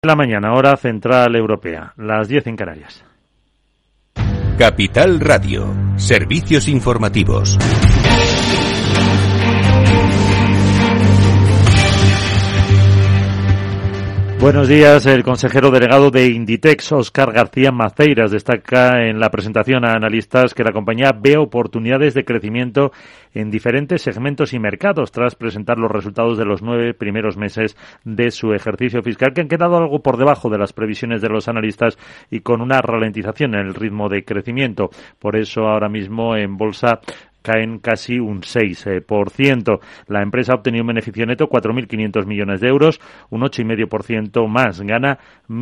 De la mañana, hora central europea, las 10 en Canarias. Capital Radio, servicios informativos. Buenos días. El consejero delegado de Inditex, Óscar García Maceiras, destaca en la presentación a analistas que la compañía ve oportunidades de crecimiento en diferentes segmentos y mercados tras presentar los resultados de los 9 primeros meses de su ejercicio fiscal, que han quedado algo por debajo de las previsiones de los analistas y con una ralentización en el ritmo de crecimiento. Por eso ahora mismo en bolsa caen casi un 6%. La empresa ha obtenido un beneficio neto 4.500 millones de euros, un 8,5% más. Gana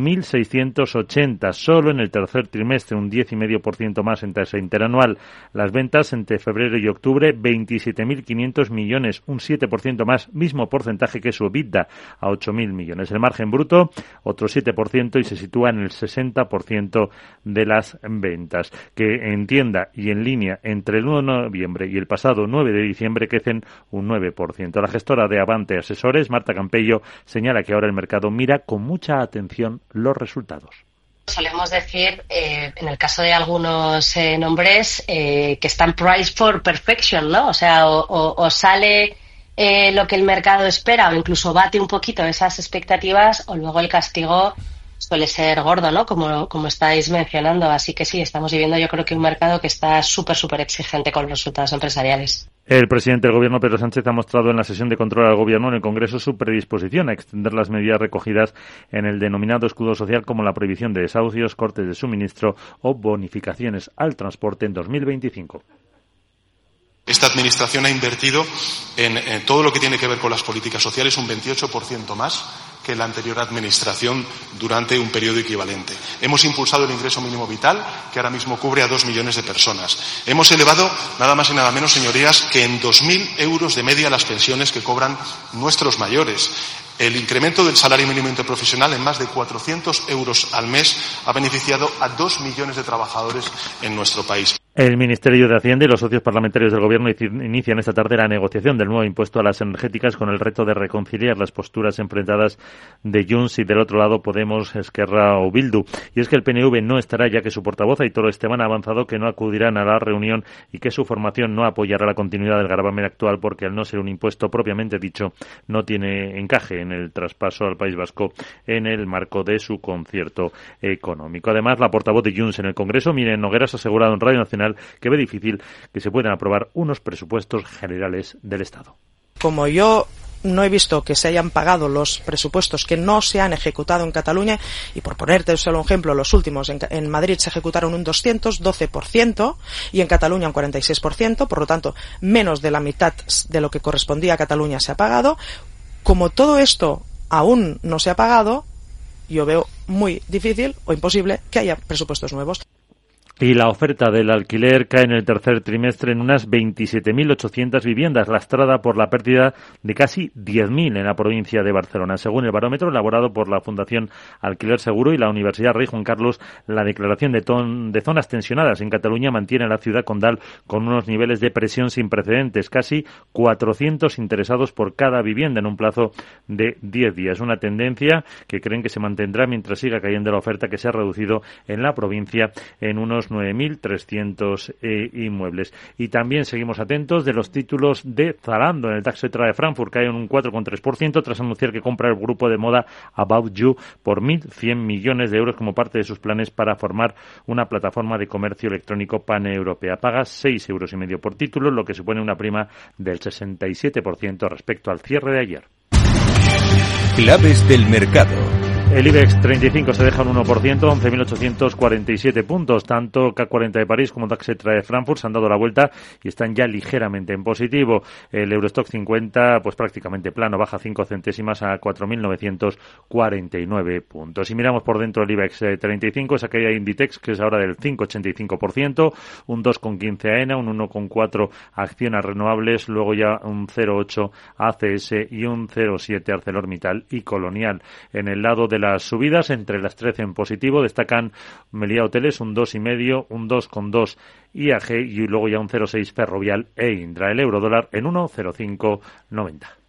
1.680 solo en el tercer trimestre, un 10,5% más en tasa interanual. Las ventas entre febrero y octubre, 27.500 millones, un 7% más, mismo porcentaje que su EBITDA, a 8.000 millones. El margen bruto, otro 7% y se sitúa en el 60% de las ventas. Que en tienda y en línea entre el 1 de noviembre y el pasado 9 de diciembre crecen un 9%. La gestora de Avante Asesores, Marta Campello, señala que ahora el mercado mira con mucha atención los resultados. Solemos decir, en el caso de algunos nombres, que están priced for perfection, ¿no? O sea, o sale lo que el mercado espera o incluso bate un poquito esas expectativas, o luego el castigo suele ser gordo, ¿no? Como estáis mencionando. Así que sí, estamos viviendo yo creo que un mercado que está súper exigente con los resultados empresariales. El presidente del Gobierno, Pedro Sánchez, ha mostrado en la sesión de control al Gobierno en el Congreso su predisposición a extender las medidas recogidas en el denominado escudo social, como la prohibición de desahucios, cortes de suministro o bonificaciones al transporte en 2025. Esta Administración ha invertido en todo lo que tiene que ver con las políticas sociales un 28% más que la anterior Administración durante un periodo equivalente. Hemos impulsado el ingreso mínimo vital, que ahora mismo cubre a 2 millones de personas. Hemos elevado, nada más y nada menos, señorías, que en 2.000 euros de media las pensiones que cobran nuestros mayores. El incremento del salario mínimo interprofesional en más de 400 euros al mes ha beneficiado a 2 millones de trabajadores en nuestro país. El Ministerio de Hacienda y los socios parlamentarios del Gobierno inician esta tarde la negociación del nuevo impuesto a las energéticas con el reto de reconciliar las posturas enfrentadas de Junts y del otro lado Podemos, Esquerra o Bildu. Y es que el PNV no estará, ya que su portavoz Aitor Esteban ha avanzado que no acudirán a la reunión y que su formación no apoyará la continuidad del gravamen actual porque, al no ser un impuesto propiamente dicho, no tiene encaje en el traspaso al País Vasco en el marco de su concierto económico. Además, la portavoz de Junts en el Congreso, Miren Nogueras, ha asegurado en Radio Nacional que ve difícil que se puedan aprobar unos presupuestos generales del Estado. Como yo no he visto que se hayan pagado los presupuestos que no se han ejecutado en Cataluña, y por ponerte solo un ejemplo, los últimos en Madrid se ejecutaron un 212% y en Cataluña un 46%, por lo tanto menos de la mitad de lo que correspondía a Cataluña se ha pagado. Como todo esto aún no se ha pagado, yo veo muy difícil o imposible que haya presupuestos nuevos. Y la oferta del alquiler cae en el tercer trimestre en unas 27.800 viviendas, lastrada por la pérdida de casi 10.000 en la provincia de Barcelona. Según el barómetro elaborado por la Fundación Alquiler Seguro y la Universidad Rey Juan Carlos, la declaración de zonas tensionadas en Cataluña mantiene a la ciudad condal con unos niveles de presión sin precedentes, casi 400 interesados por cada vivienda en un plazo de 10 días. Una tendencia que creen que se mantendrá mientras siga cayendo la oferta, que se ha reducido en la provincia en unos 9.300 inmuebles. Y también seguimos atentos de los títulos de Zalando. En el DAX Extra de Frankfurt cae en un 4,3% tras anunciar que compra el grupo de moda About You por 1.100 millones de euros como parte de sus planes para formar una plataforma de comercio electrónico paneuropea. Paga 6,5 euros por título, lo que supone una prima del 67% respecto al cierre de ayer. Claves del mercado. El IBEX 35 se deja un 1%, 11.847 puntos. Tanto CAC 40 de París como DAX Extra de Frankfurt se han dado la vuelta y están ya ligeramente en positivo. El Eurostock 50, pues prácticamente plano, baja 5 centésimas a 4.949 puntos. Si miramos por dentro el IBEX 35, esa caída de Inditex, que es ahora del 5,85%, un 2,15 AENA, un 1,4 Acciona Renovables, luego ya un 0,8 ACS y un 0,7 ArcelorMittal y Colonial. En el lado de las subidas, entre las 13 en positivo, destacan Meliá Hoteles, un 2,5, un 2,2 IAG y luego ya un 0,6 Ferrovial e Indra. El euro dólar en 1,0590.